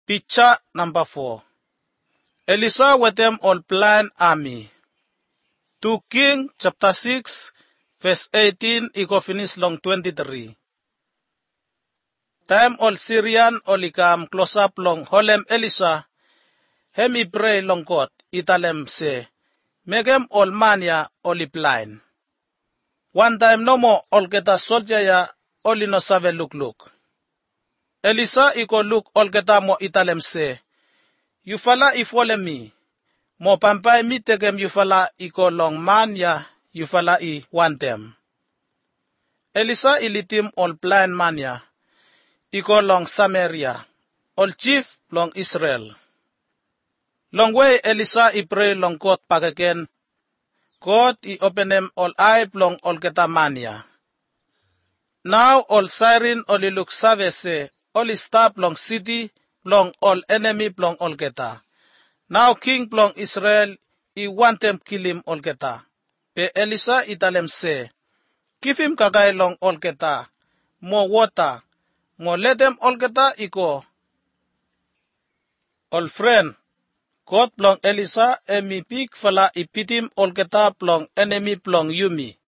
Picture number 4. Elisha with them all plan army. 2 King chapter 6 verse 18 iko finish long 23. Time all Syrian olikam close up long holem Elisha. Hem I pray long God italem se. Megem all mania oli blind. One time no more all geta soldier ya oli no save look. Elisha iko look all geta mo italem se. You fala ifole mi. Mo pampai mi tegem you fala iko long man ya you fala I want them. Elisha ilitim all blind man ya. Iko long Samaria. All chief long Israel. Long way Elisha I pray long God pagaken. God I open them all eye long all geta mania. Now all siren all look savese. All stop long city long all enemy long all geta. Now king long Israel, I want them kill him all geta. Pe Elisha italem say, give him kagay long all geta, more water, more let them all geta iko. All friend, God long Elisha emi pig fala ipitim all geta plong enemy plong yumi.